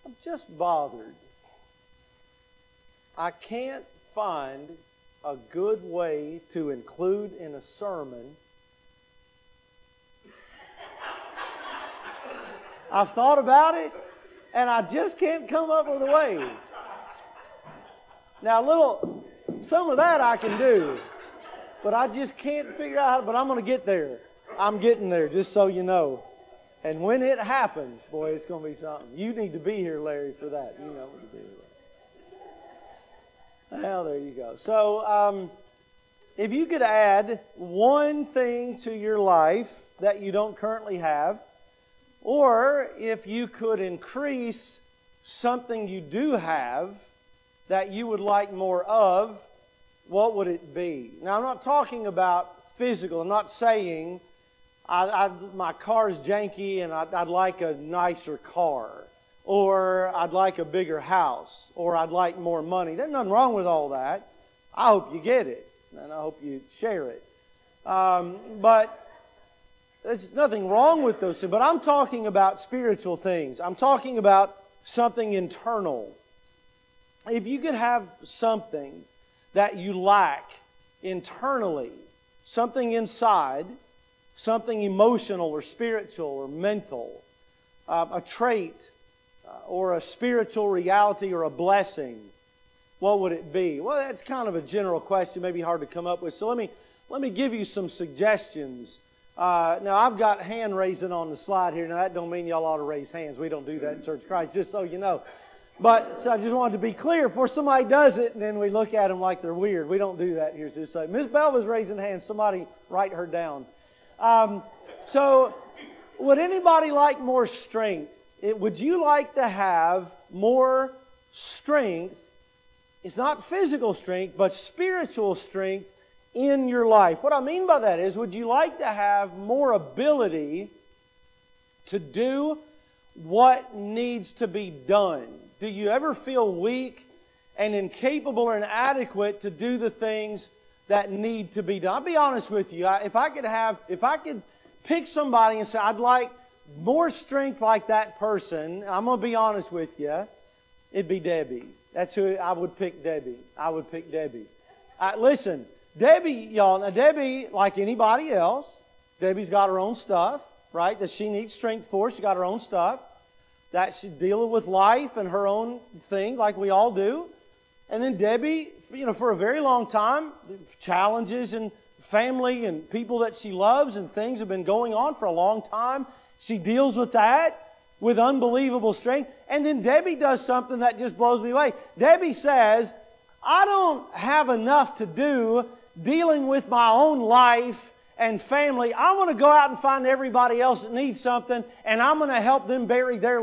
I'm just bothered. I can't find a good way to include in a sermon. I've thought about it, and I just can't come up with a way. Now, some of that I can do, but I just can't figure out how. But I'm going to get there. I'm getting there, just so you know. And when it happens, boy, it's going to be something. You need to be here, Larry, for that. You know what to do. Well, there you go. So, if you could add one thing to your life that you don't currently have, or if you could increase something you do have that you would like more of, what would it be? Now, I'm not talking about physical. I'm not saying my car's janky and I'd like a nicer car, or I'd like a bigger house, or I'd like more money. There's nothing wrong with all that. I hope you get it, and I hope you share it. But there's nothing wrong with those things. But I'm talking about spiritual things. I'm talking about something internal. If you could have something that you lack internally, something inside, something emotional or spiritual or mental, a trait or a spiritual reality or a blessing, what would it be? Well, that's kind of a general question, maybe hard to come up with. So let me give you some suggestions. Now, I've got hand raising on the slide here. Now, that don't mean y'all ought to raise hands. We don't do that in Church of Christ, just so you know. But so I just wanted to be clear before somebody does it and then we look at them like they're weird. We don't do that here. So Miss Belva's raising hands. Somebody write her down. So would anybody like more strength? Would you like to have more strength? It's not physical strength, but spiritual strength in your life. What I mean by that is, would you like to have more ability to do what needs to be done? Do you ever feel weak and incapable or inadequate to do the things that need to be done? I'll be honest with you. If I could pick somebody and say, I'd like more strength like that person, I'm going to be honest with you, it'd be Debbie. That's who I would pick. Debbie. I would pick Debbie. Listen, Debbie, y'all. Now Debbie, like anybody else, Debbie's got her own stuff, right? That she needs strength for. She's got her own stuff. That she's dealing with life and her own thing, like we all do. And then Debbie, for a very long time, challenges and family and people that she loves and things have been going on for a long time. She deals with that with unbelievable strength. And then Debbie does something that just blows me away. Debbie says, I don't have enough to do dealing with my own life and family. I want to go out and find everybody else that needs something, and I'm going to help them bear their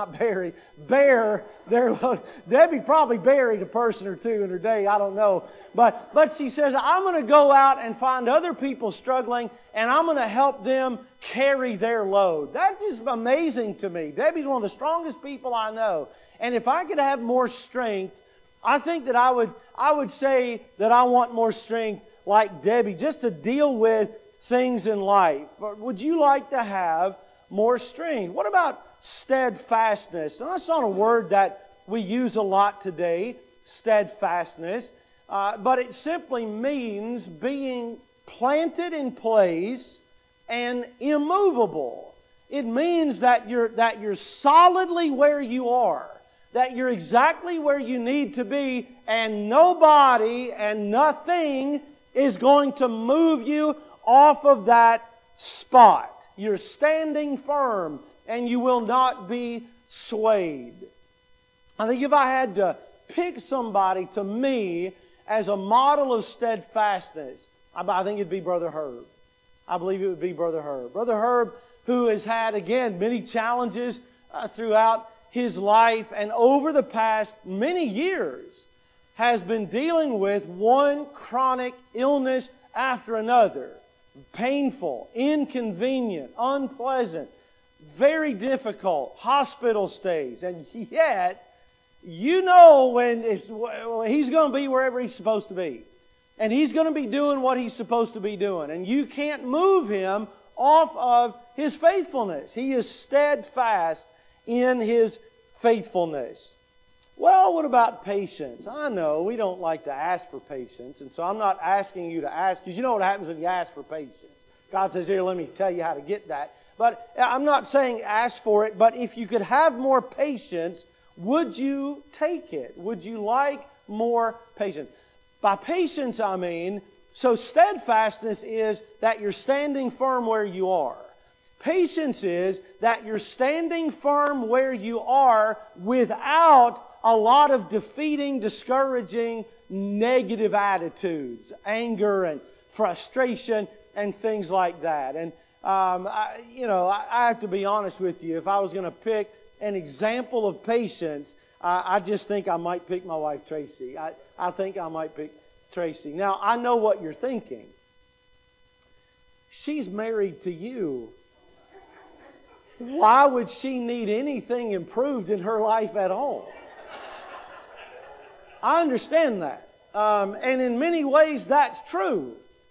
load. Debbie probably buried a person or two in her day, I don't know. But she says, I'm going to go out and find other people struggling, and I'm going to help them carry their load. That's just amazing to me. Debbie's one of the strongest people I know. And if I could have more strength, I think that I would say that I want more strength like Debbie, just to deal with things in life. But would you like to have more strength? What about steadfastness? Now, that's not a word that we use a lot today, steadfastness, but it simply means being planted in place and immovable. It means that you're solidly where you are, that you're exactly where you need to be, and nobody and nothing is going to move you off of that spot. You're standing firm and you will not be swayed. I think if I had to pick somebody to me as a model of steadfastness, I think it'd be Brother Herb. I believe it would be Brother Herb. Brother Herb, who has had, again, many challenges throughout his life and over the past many years, has been dealing with one chronic illness after another. Painful, inconvenient, unpleasant, very difficult, hospital stays. And yet, you know when he's going to be wherever he's supposed to be. And he's going to be doing what he's supposed to be doing. And you can't move him off of his faithfulness. He is steadfast in his faithfulness. Well, what about patience? I know we don't like to ask for patience, and so I'm not asking you to ask, because you know what happens when you ask for patience. God says, here, let me tell you how to get that. But I'm not saying ask for it, but if you could have more patience, would you take it? Would you like more patience? By patience, I mean, so steadfastness is that you're standing firm where you are. Patience is that you're standing firm where you are without a lot of defeating, discouraging, negative attitudes, anger and frustration and things like that. And, I have to be honest with you. If I was going to pick an example of patience, I just think I might pick my wife, Tracy. I think I might pick Tracy. Now, I know what you're thinking. She's married to you. Why would she need anything improved in her life at all? I understand that. And in many ways, that's true.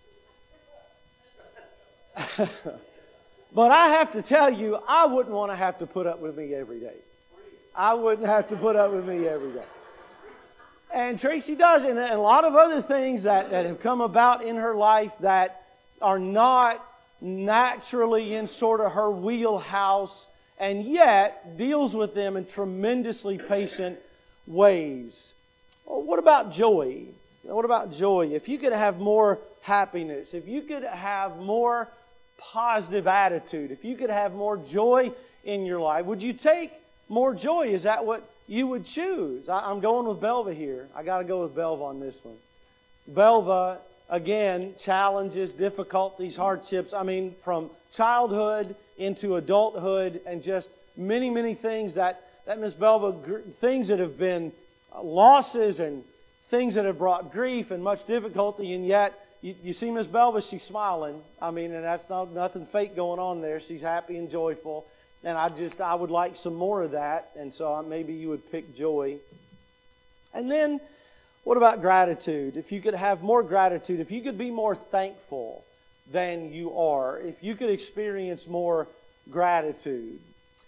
But I have to tell you, I wouldn't want to have to put up with me every day. I wouldn't have to put up with me every day. And Tracy does, and a lot of other things that have come about in her life that are not naturally in sort of her wheelhouse, and yet deals with them in tremendously patient ways. Well, what about joy? What about joy? If you could have more happiness, if you could have more positive attitude, if you could have more joy in your life, would you take more joy? Is that what you would choose? I'm going with Belva here. I got to go with Belva on this one. Belva, again, challenges, difficulties, hardships. I mean, from childhood into adulthood, and just many, many things that Miss Belva, things that have been losses and things that have brought grief and much difficulty, and yet you see Miss Belva, she's smiling. I mean, and that's nothing fake going on there. She's happy and joyful. And I would like some more of that. And so maybe you would pick joy. And then, what about gratitude? If you could have more gratitude, if you could be more thankful than you are, if you could experience more gratitude.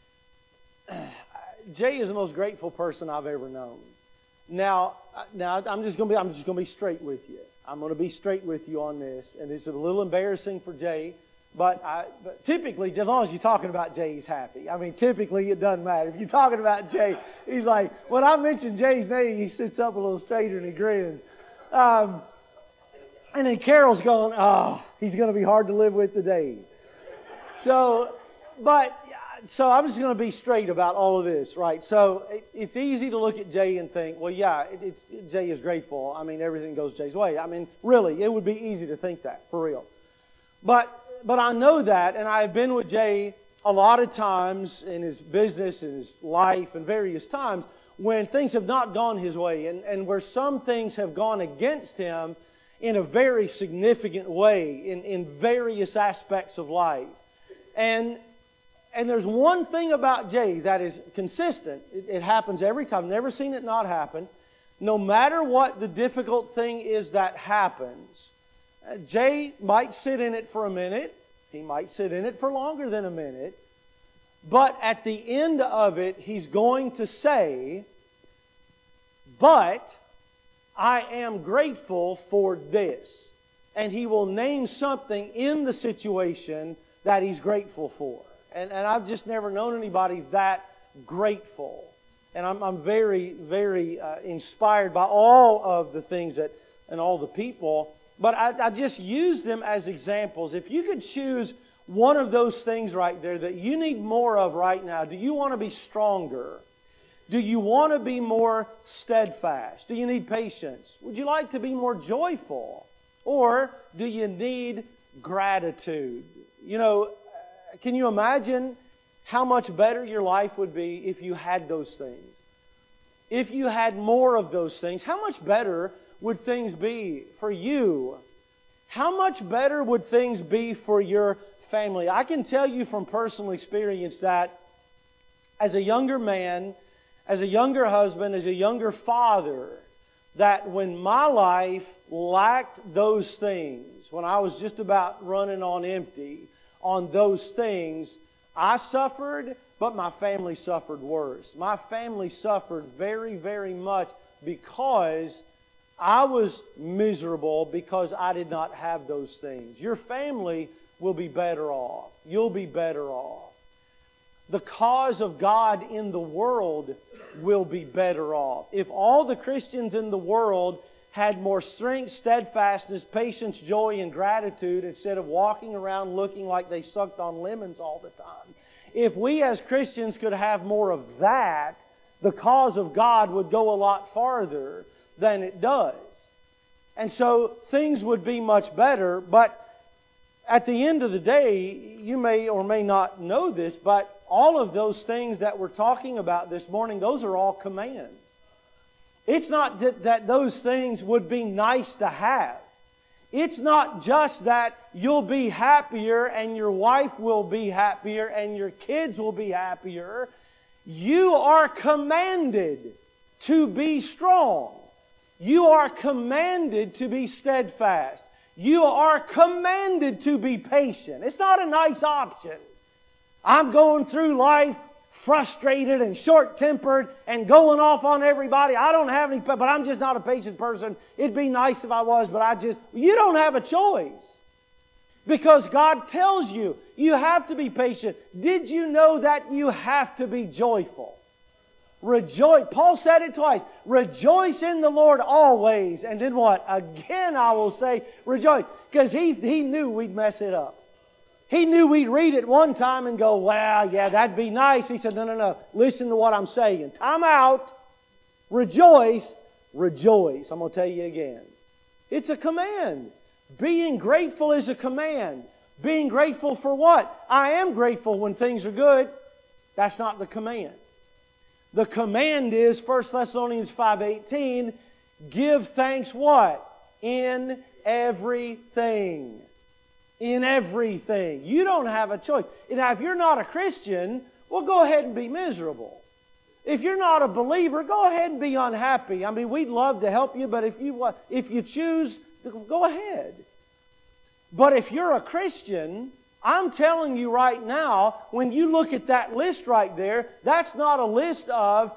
Jay is the most grateful person I've ever known. Now I'm just going to be straight with you. I'm going to be straight with you on this, and this is a little embarrassing for Jay, but typically, as long as you're talking about Jay, he's happy. I mean, typically it doesn't matter. If you're talking about Jay, he's like, when I mention Jay's name, he sits up a little straighter and he grins. And then Carol's going, oh, he's going to be hard to live with today. So I'm just going to be straight about all of this, right? So it's easy to look at Jay and think, well, yeah, Jay is grateful. I mean, everything goes Jay's way. I mean, really, it would be easy to think that, for real. But I know that, and I've been with Jay a lot of times in his business, in his life, and various times when things have not gone his way, and where some things have gone against him in a very significant way in various aspects of life. And there's one thing about Jay that is consistent. It happens every time. I've never seen it not happen. No matter what the difficult thing is that happens, Jay might sit in it for a minute. He might sit in it for longer than a minute. But at the end of it, he's going to say, but I am grateful for this. And he will name something in the situation that he's grateful for. And I've just never known anybody that grateful. And I'm very, very inspired by all of the things and all the people. But I just use them as examples. If you could choose one of those things right there that you need more of right now, do you want to be stronger? Do you want to be more steadfast? Do you need patience? Would you like to be more joyful? Or do you need gratitude? You know, can you imagine how much better your life would be if you had those things? If you had more of those things, how much better would things be for you? How much better would things be for your family? I can tell you from personal experience that as a younger man, as a younger husband, as a younger father, that when my life lacked those things, when I was just about running on empty, on those things, I suffered, but my family suffered worse. My family suffered very, very much because I was miserable because I did not have those things. Your family will be better off. You'll be better off. The cause of God in the world will be better off. If all the Christians in the world had more strength, steadfastness, patience, joy, and gratitude instead of walking around looking like they sucked on lemons all the time, if we as Christians could have more of that, the cause of God would go a lot farther than it does. And so things would be much better, but at the end of the day, you may or may not know this, but all of those things that we're talking about this morning, those are all commands. It's not that those things would be nice to have. It's not just that you'll be happier and your wife will be happier and your kids will be happier. You are commanded to be strong. You are commanded to be steadfast. You are commanded to be patient. It's not a nice option. I'm going through life frustrated and short-tempered and going off on everybody. I don't have any, but I'm just not a patient person. It'd be nice if I was, but you don't have a choice. Because God tells you, you have to be patient. Did you know that you have to be joyful? Rejoice. Paul said it twice. Rejoice in the Lord always. And then what? Again I will say rejoice. Because he knew we'd mess it up. He knew we'd read it one time and go, well, yeah, that'd be nice. He said, no. Listen to what I'm saying. Time out. Rejoice. Rejoice. I'm going to tell you again. It's a command. Being grateful is a command. Being grateful for what? I am grateful when things are good. That's not the command. The command is 1 Thessalonians 5:18, give thanks what? In everything. In everything. You don't have a choice. Now, if you're not a Christian, well, go ahead and be miserable. If you're not a believer, go ahead and be unhappy. I mean, we'd love to help you, but if you choose, go ahead. But if you're a Christian, I'm telling you right now, when you look at that list right there, that's not a list of,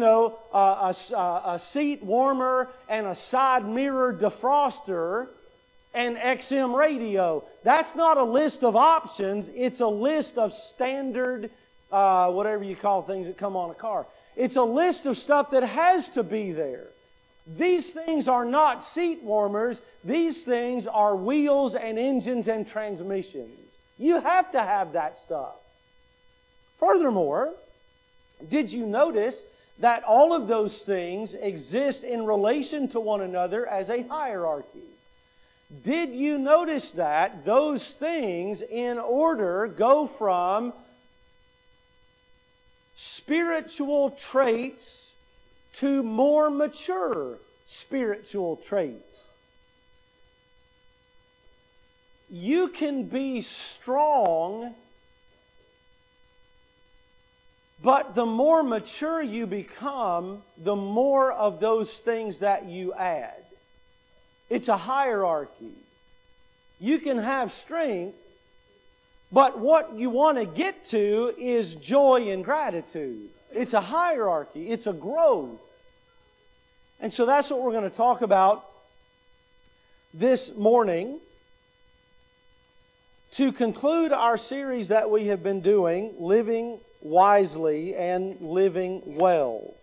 a seat warmer and a side mirror defroster and XM radio. That's not a list of options. It's a list of standard, whatever you call things that come on a car. It's a list of stuff that has to be there. These things are not seat warmers. These things are wheels and engines and transmissions. You have to have that stuff. Furthermore, did you notice that all of those things exist in relation to one another as a hierarchy? Did you notice that those things in order go from spiritual traits to more mature spiritual traits? You can be strong, but the more mature you become, the more of those things that you add. It's a hierarchy. You can have strength, but what you want to get to is joy and gratitude. It's a hierarchy. It's a growth. And so that's what we're going to talk about this morning. To conclude our series that we have been doing, Living Wisely and Living Well.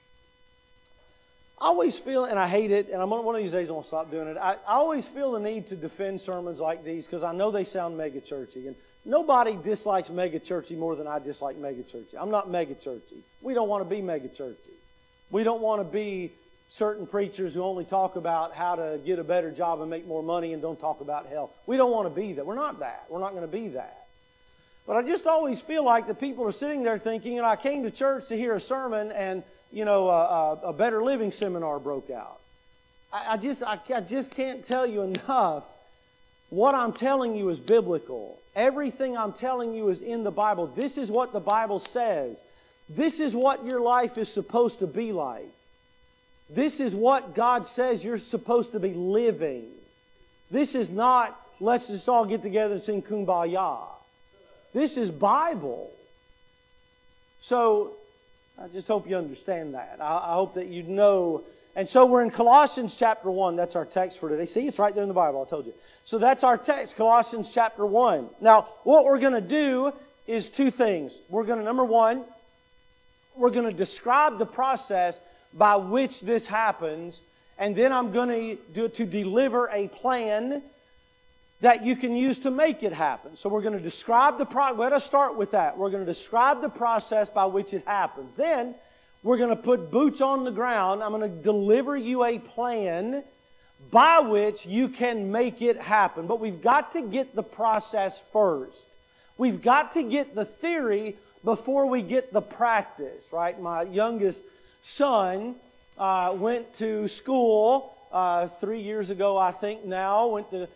I always feel, and I hate it, and one of these days I'm going to stop doing it, I always feel the need to defend sermons like these because I know they sound mega-churchy. And nobody dislikes mega-churchy more than I dislike mega-churchy. I'm not mega-churchy. We don't want to be mega-churchy. We don't want to be certain preachers who only talk about how to get a better job and make more money and don't talk about hell. We don't want to be that. We're not that. We're not going to be that. But I just always feel like the people are sitting there thinking, I came to church to hear a sermon and, a better living seminar broke out. I just can't tell you enough. What I'm telling you is biblical. Everything I'm telling you is in the Bible. This is what the Bible says. This is what your life is supposed to be like. This is what God says you're supposed to be living. This is not, let's just all get together and sing Kumbaya. This is Bible. So I just hope you understand that. I hope that you know. And so we're in Colossians chapter 1. That's our text for today. See, it's right there in the Bible, I told you. So that's our text, Colossians chapter 1. Now, what we're going to do is two things. We're going to, number one, we're going to describe the process by which this happens. And then I'm going to deliver a plan that you can use to make it happen. So we're going to describe the process. Let us start with that. We're going to describe the process by which it happens. Then we're going to put boots on the ground. I'm going to deliver you a plan by which you can make it happen. But we've got to get the process first. We've got to get the theory before we get the practice, right? My youngest son went to school 3 years ago, I think now, went to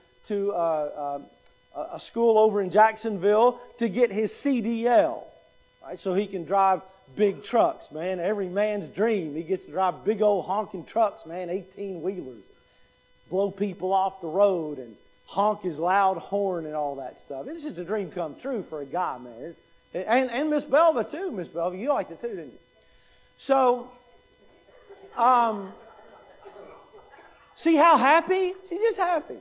a school over in Jacksonville to get his CDL, right? So he can drive big trucks, man. Every man's dream. He gets to drive big old honking trucks, man, 18-wheelers. Blow people off the road and honk his loud horn and all that stuff. It's just a dream come true for a guy, man. And Miss Belva, too. Miss Belva, you liked it too, didn't you? So, see how happy? She's just happy.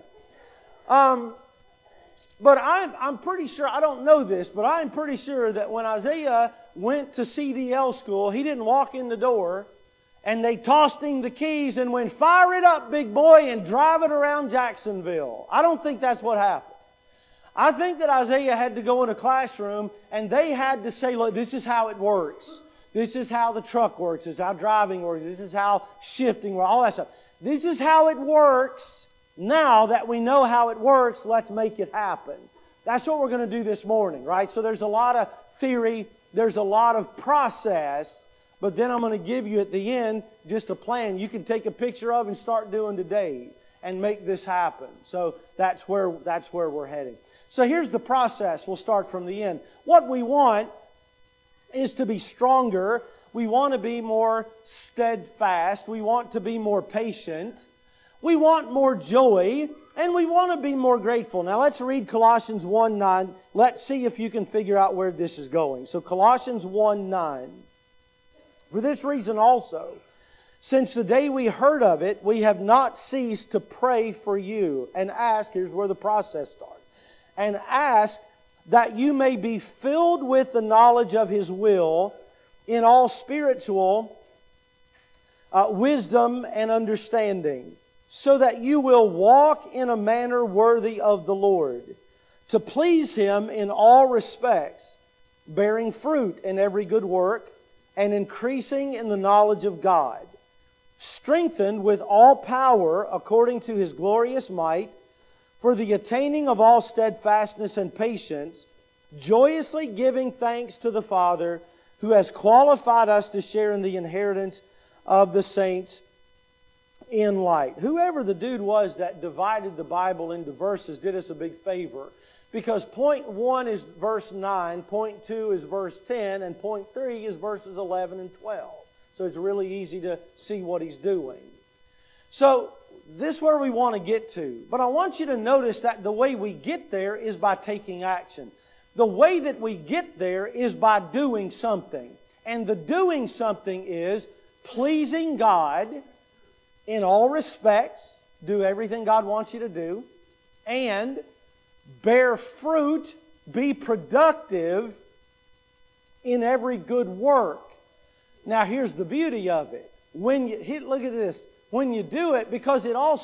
But I'm pretty sure, I don't know this, but I'm pretty sure that when Isaiah went to CDL school, he didn't walk in the door and they tossed him the keys and went, "Fire it up, big boy, and drive it around Jacksonville." I don't think that's what happened. I think that Isaiah had to go in a classroom and they had to say, "Look, this is how it works. This is how the truck works. This is how driving works. This is how shifting works," all that stuff. This is how it works. Now that we know how it works, let's make it happen. That's what we're going to do this morning, right? So there's a lot of theory, there's a lot of process, but then I'm going to give you at the end just a plan you can take a picture of and start doing today and make this happen. So that's where we're heading. So here's the process. We'll start from the end. What we want is to be stronger. We want to be more steadfast. We want to be more patient. We want more joy, and we want to be more grateful. Now let's read Colossians 1:9. Let's see if you can figure out where this is going. So Colossians 1:9. For this reason also, since the day we heard of it, we have not ceased to pray for you and ask, here's where the process starts, and ask that you may be filled with the knowledge of His will in all spiritual wisdom and understanding, so that you will walk in a manner worthy of the Lord, to please Him in all respects, bearing fruit in every good work, and increasing in the knowledge of God, strengthened with all power according to His glorious might, for the attaining of all steadfastness and patience, joyously giving thanks to the Father, who has qualified us to share in the inheritance of the saints in light. Whoever the dude was that divided the Bible into verses did us a big favor. Because point 1 is verse 9, point 2 is verse 10, and point 3 is verses 11 and 12. So it's really easy to see what he's doing. So this is where we want to get to. But I want you to notice that the way we get there is by taking action. The way that we get there is by doing something. And the doing something is pleasing God in all respects, do everything God wants you to do, and bear fruit, be productive in every good work. Now here's the beauty of it. Look at this. When you do it, because it all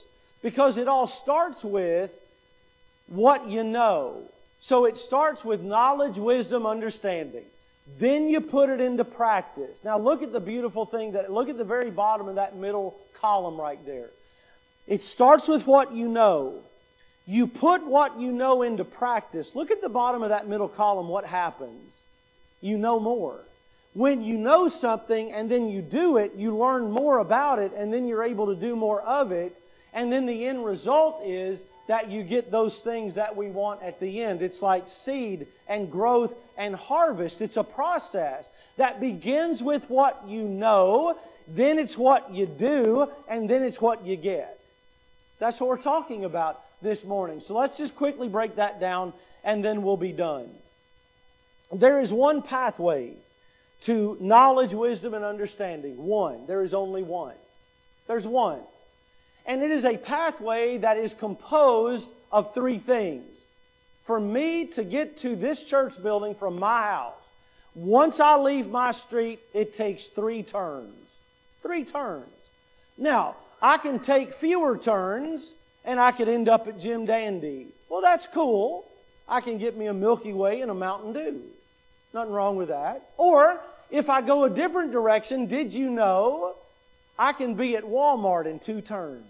starts with what you know. So it starts with knowledge, wisdom, understanding. Then you put it into practice. Now look at the beautiful thing look at the very bottom of that middle column right there. It starts with what you know. You put what you know into practice. Look at the bottom of that middle column. What happens? You know more. When you know something and then you do it, you learn more about it, and then you're able to do more of it. And then the end result is that you get those things that we want at the end. It's like seed and growth and harvest. It's a process that begins with what you know, then it's what you do, and then it's what you get. That's what we're talking about this morning. So let's just quickly break that down, and then we'll be done. There is one pathway to knowledge, wisdom, and understanding. One. There is only one. There's one. And it is a pathway that is composed of three things. For me to get to this church building from my house, once I leave my street, it takes 3 turns. 3 turns. Now, I can take fewer turns and I could end up at Jim Dandy. Well, that's cool. I can get me a Milky Way and a Mountain Dew. Nothing wrong with that. Or, if I go a different direction, did you know I can be at Walmart in 2 turns?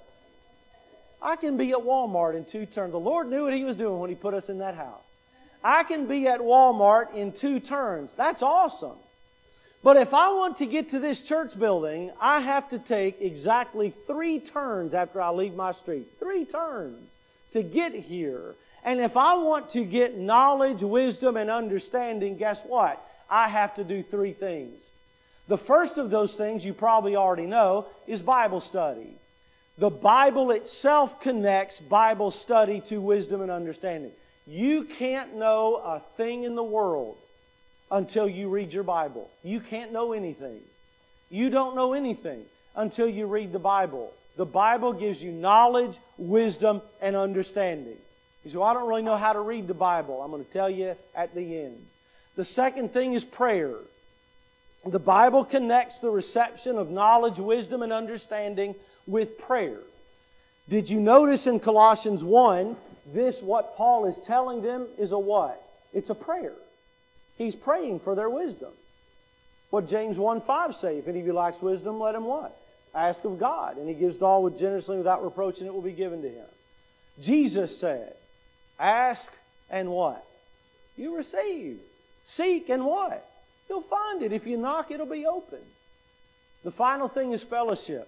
I can be at Walmart in 2 turns. The Lord knew what He was doing when He put us in that house. I can be at Walmart in 2 turns. That's awesome. But if I want to get to this church building, I have to take exactly 3 turns after I leave my street. 3 turns to get here. And if I want to get knowledge, wisdom, and understanding, guess what? I have to do 3 things. The first of those things, you probably already know, is Bible study. The Bible itself connects Bible study to wisdom and understanding. You can't know a thing in the world until you read your Bible. You can't know anything. You don't know anything until you read the Bible. The Bible gives you knowledge, wisdom, and understanding. You say, well, I don't really know how to read the Bible. I'm going to tell you at the end. The second thing is prayer. The Bible connects the reception of knowledge, wisdom, and understanding with prayer. Did you notice in Colossians 1, what Paul is telling them is a what? It's a prayer. He's praying for their wisdom. What James 1:5 say? If any of you lacks wisdom, let him what? Ask of God. And He gives it all with generously without reproach, and it will be given to him. Jesus said, ask and what? You receive. Seek and what? You'll find it. If you knock, it'll be open. The final thing is fellowship.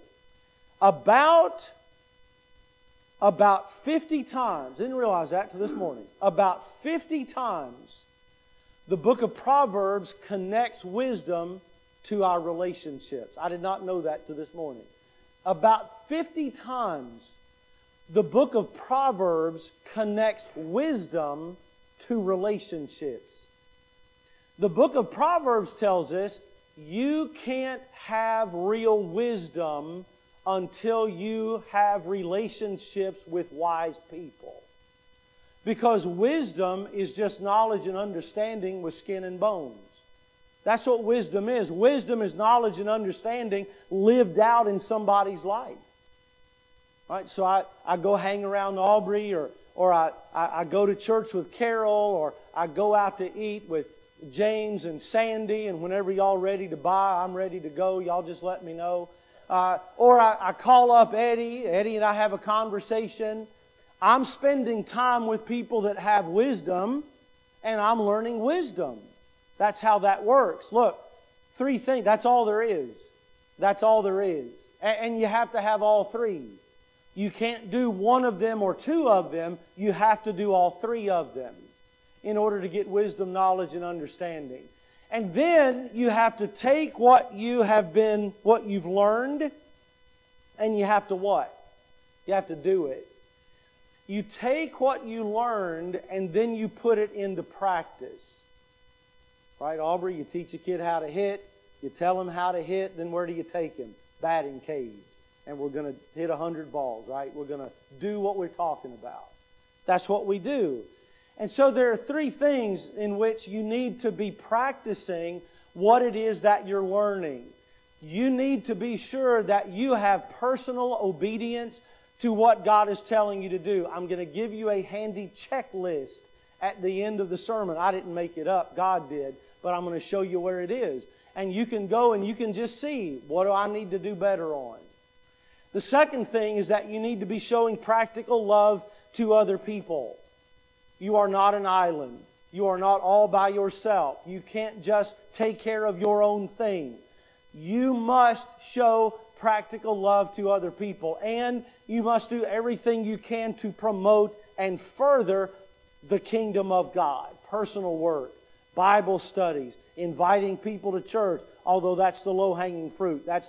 About 50 times, didn't realize that till this morning, about 50 times the book of Proverbs connects wisdom to our relationships. I did not know that till this morning. About 50 times the book of Proverbs connects wisdom to relationships. The book of Proverbs tells us you can't have real wisdom until you have relationships with wise people. Because wisdom is just knowledge and understanding with skin and bones. That's what wisdom is. Wisdom is knowledge and understanding lived out in somebody's life. Right? So I go hang around Aubrey, or I go to church with Carol, or I go out to eat with James and Sandy, and whenever y'all ready to buy, I'm ready to go. Y'all just let me know. Or I call up Eddie. Eddie and I have a conversation. I'm spending time with people that have wisdom, and I'm learning wisdom. That's how that works. Look, 3 things. That's all there is. That's all there is. And you have to have all 3. You can't do one of them or 2 of them. You have to do all 3 of them in order to get wisdom, knowledge, and understanding. And then you have to take what you've learned, and you have to what? You have to do it. You take what you learned and then you put it into practice. Right, Aubrey? You teach a kid how to hit, you tell him how to hit, then where do you take him? Batting cage. And we're going to hit 100 balls, right? We're going to do what we're talking about. That's what we do. And so there are 3 things in which you need to be practicing what it is that you're learning. You need to be sure that you have personal obedience to what God is telling you to do. I'm going to give you a handy checklist at the end of the sermon. I didn't make it up. God did. But I'm going to show you where it is. And you can go and you can just see, what do I need to do better on? The second thing is that you need to be showing practical love to other people. You are not an island. You are not all by yourself. You can't just take care of your own thing. You must show practical love to other people. And you must do everything you can to promote and further the kingdom of God. Personal work, Bible studies, inviting people to church, although that's the low-hanging fruit. That's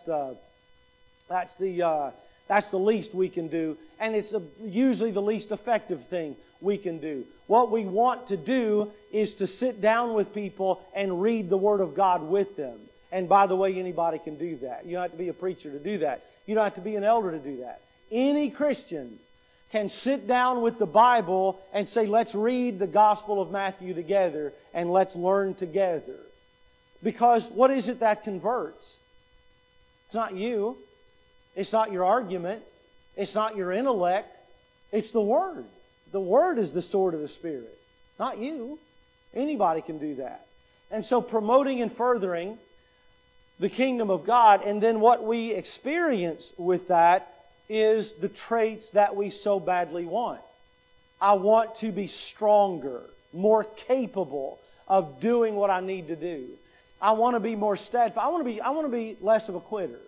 the least we can do, and it's usually the least effective thing. we can do. What we want to do is to sit down with people and read the Word of God with them. And by the way, anybody can do that. You don't have to be a preacher to do that. You don't have to be an elder to do that. Any Christian can sit down with the Bible and say, let's read the Gospel of Matthew together and let's learn together. Because what is it that converts? It's not you. It's not your argument. It's not your intellect. It's the Word. The Word is the sword of the Spirit. Not you. Anybody can do that. And so promoting and furthering the kingdom of God, and then what we experience with that is the traits that we so badly want. I want to be stronger, more capable of doing what I need to do. I want to be more steadfast. I want to be less of a quitter.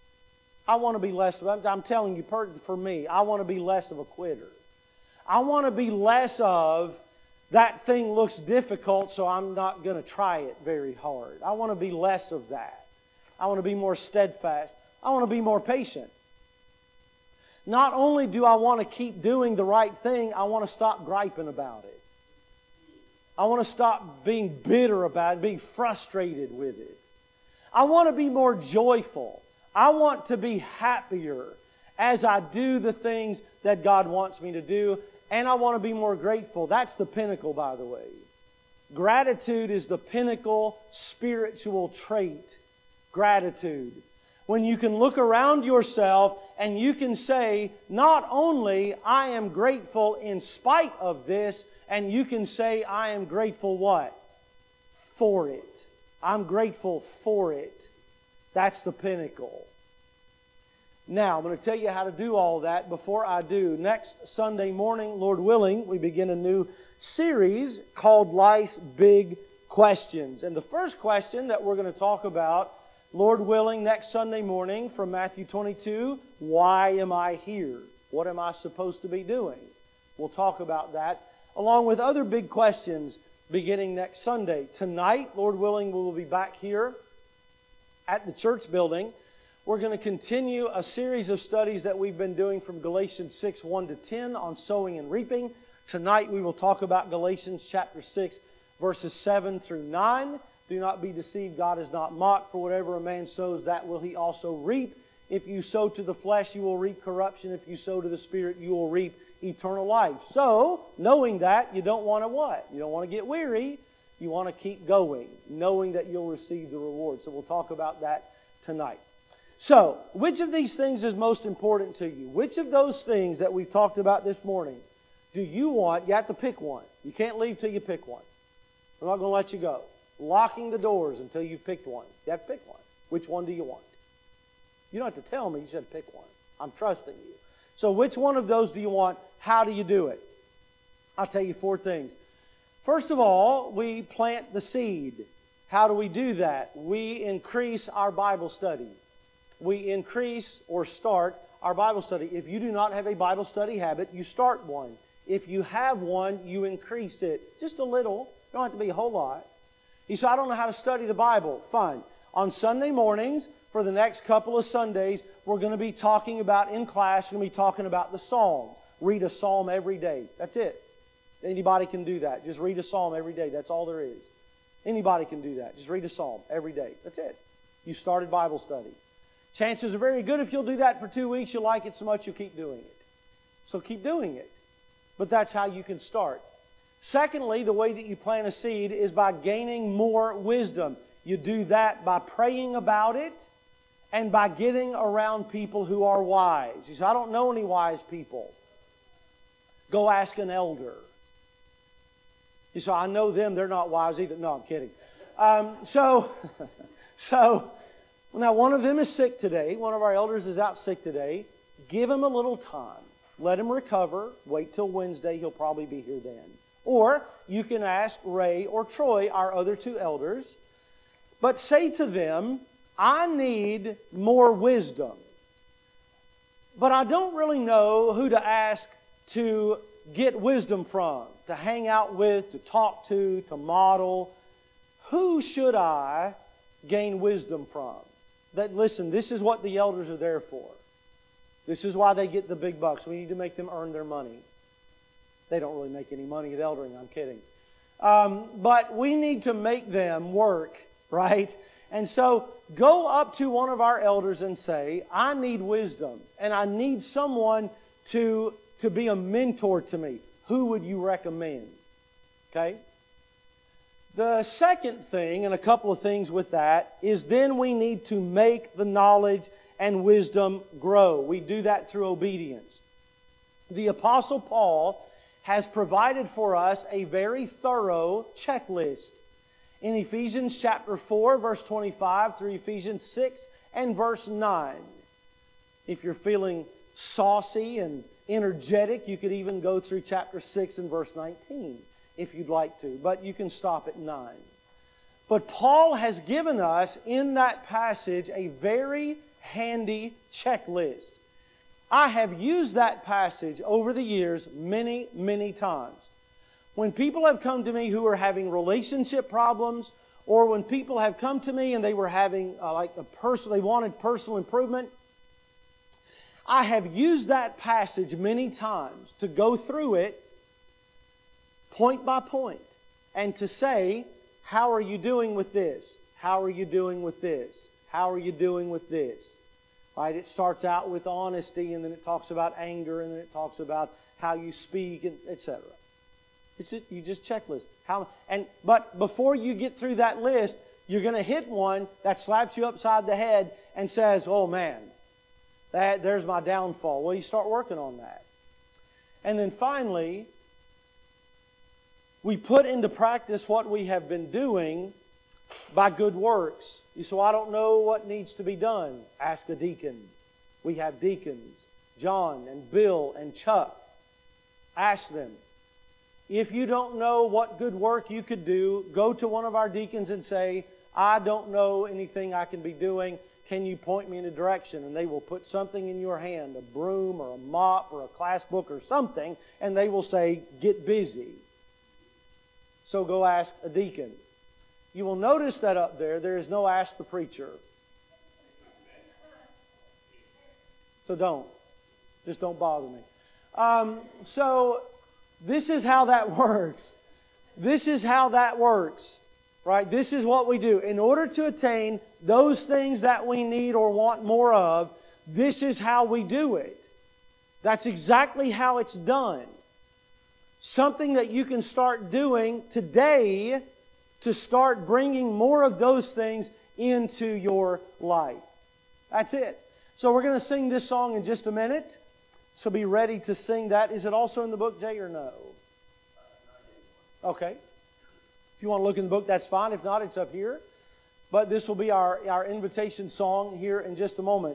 I'm telling you, for me, I want to be less of a quitter. I want to be less of, that thing looks difficult, so I'm not going to try it very hard. I want to be less of that. I want to be more steadfast. I want to be more patient. Not only do I want to keep doing the right thing, I want to stop griping about it. I want to stop being bitter about it, being frustrated with it. I want to be more joyful. I want to be happier as I do the things that God wants me to do. And I want to be more grateful. That's the pinnacle, by the way. Gratitude is the pinnacle spiritual trait. Gratitude. When you can look around yourself and you can say, not only I am grateful in spite of this, and you can say, I am grateful what? For it. I'm grateful for it. That's the pinnacle. Now, I'm going to tell you how to do all that. Before I do, next Sunday morning, Lord willing, we begin a new series called Life's Big Questions. And the first question that we're going to talk about, Lord willing, next Sunday morning from Matthew 22, why am I here? What am I supposed to be doing? We'll talk about that, along with other big questions beginning next Sunday. Tonight, Lord willing, we will be back here at the church building. We're going to continue a series of studies that we've been doing from Galatians 6, 1 to 10 on sowing and reaping. Tonight we will talk about Galatians chapter 6, verses 7 through 9. Do not be deceived, God is not mocked, for whatever a man sows, that will he also reap. If you sow to the flesh, you will reap corruption. If you sow to the Spirit, you will reap eternal life. So, knowing that, you don't want to what? You don't want to get weary. You want to keep going, knowing that you'll receive the reward. So we'll talk about that tonight. So, which of these things is most important to you? Which of those things that we've talked about this morning do you want? You have to pick one. You can't leave till you pick one. I'm not going to let you go. Locking the doors until you've picked one. You have to pick one. Which one do you want? You don't have to tell me. You just have to pick one. I'm trusting you. So which one of those do you want? How do you do it? I'll tell you 4 things. First of all, we plant the seed. How do we do that? We increase our Bible study. We increase or start our Bible study. If you do not have a Bible study habit, you start one. If you have one, you increase it. Just a little. It don't have to be a whole lot. You say, I don't know how to study the Bible. Fine. On Sunday mornings, for the next couple of Sundays, we're going to be talking about, in class, we're going to be talking about the Psalms. Read a Psalm every day. That's it. Anybody can do that. Just read a Psalm every day. That's all there is. Anybody can do that. Just read a Psalm every day. That's it. You started Bible study. Chances are very good if you'll do that for 2 weeks, you'll like it so much you'll keep doing it. So keep doing it. But that's how you can start. Secondly, the way that you plant a seed is by gaining more wisdom. You do that by praying about it and by getting around people who are wise. You say, I don't know any wise people. Go ask an elder. You say, I know them, they're not wise either. No, I'm kidding. So now one of them is sick today. One of our elders is out sick today. Give him a little time. Let him recover. Wait till Wednesday. He'll probably be here then. Or you can ask Ray or Troy, our other 2 elders, but say to them, I need more wisdom. But I don't really know who to ask to get wisdom from, to hang out with, to talk to model. Who should I gain wisdom from? That, listen, this is what the elders are there for. This is why they get the big bucks. We need to make them earn their money. They don't really make any money at eldering, I'm kidding. But we need to make them work, right? And so go up to one of our elders and say, I need wisdom, and I need someone to be a mentor to me. Who would you recommend? Okay? The second thing, and a couple of things with that, is then we need to make the knowledge and wisdom grow. We do that through obedience. The Apostle Paul has provided for us a very thorough checklist. In Ephesians chapter 4, verse 25 through Ephesians 6 and verse 9. If you're feeling saucy and energetic, you could even go through chapter 6 and verse 19 if you'd like to, but you can stop at 9. But Paul has given us in that passage a very handy checklist. I have used that passage over the years many, many times. When people have come to me who are having relationship problems, or when people have come to me and they were having they wanted personal improvement, I have used that passage many times to go through it point by point and to say, how are you doing with this? How are you doing with this? How are you doing with this? Right? It starts out with honesty, and then it talks about anger, and then it talks about how you speak, and etc. You just checklist. But before you get through that list, you're going to hit one that slaps you upside the head and says, oh man, there's my downfall. Well, you start working on that. And then finally, we put into practice what we have been doing by good works. You say, well, I don't know what needs to be done. Ask a deacon. We have deacons, John and Bill and Chuck. Ask them. If you don't know what good work you could do, go to one of our deacons and say, I don't know anything I can be doing. Can you point me in a direction? And they will put something in your hand, a broom or a mop or a class book or something, and they will say, get busy. So go ask a deacon. You will notice that up there is no ask the preacher. So don't. Just don't bother me. So this is how that works. This is how that works. Right? This is what we do. In order to attain those things that we need or want more of, this is how we do it. That's exactly how it's done. Something that you can start doing today to start bringing more of those things into your life. That's it. So we're going to sing this song in just a minute. So be ready to sing that. Is it also in the book, Jay, or no? Okay. If you want to look in the book, that's fine. If not, it's up here. But this will be our invitation song here in just a moment.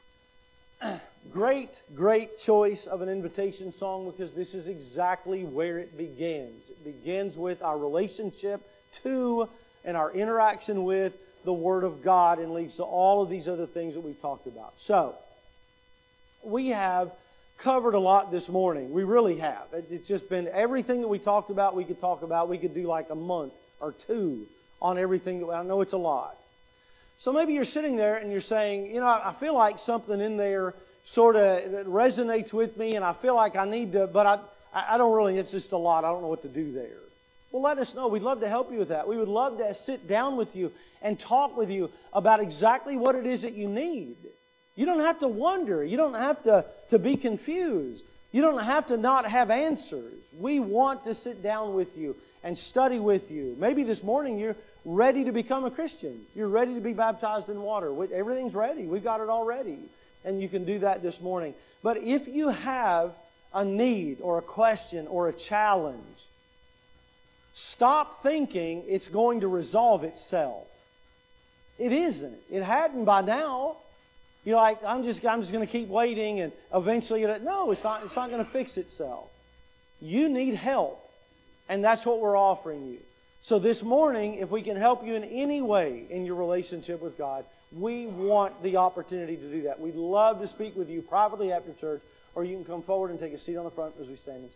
Great choice of an invitation song, because this is exactly where it begins. It begins with our relationship to and our interaction with the Word of God, and leads to all of these other things that we've talked about. So, we have covered a lot this morning. We really have. It's just been everything that we talked about, we could talk about. We could do like a month or two on everything. I know it's a lot. So maybe you're sitting there and you're saying, I feel like something in there sort of resonates with me, and I feel like I need to, but I don't really, it's just a lot. I don't know what to do there. Well, let us know. We'd love to help you with that. We would love to sit down with you and talk with you about exactly what it is that you need. You don't have to wonder. You don't have to be confused. You don't have to not have answers. We want to sit down with you and study with you. Maybe this morning you're ready to become a Christian. You're ready to be baptized in water. Everything's ready. We've got it all ready. And you can do that this morning. But if you have a need or a question or a challenge, stop thinking it's going to resolve itself. It isn't. It hadn't by now. You're like, I'm just going to keep waiting, and eventually, no, it's not going to fix itself. You need help, and that's what we're offering you. So this morning, if we can help you in any way in your relationship with God, we want the opportunity to do that. We'd love to speak with you privately after church, or you can come forward and take a seat on the front as we stand and sing.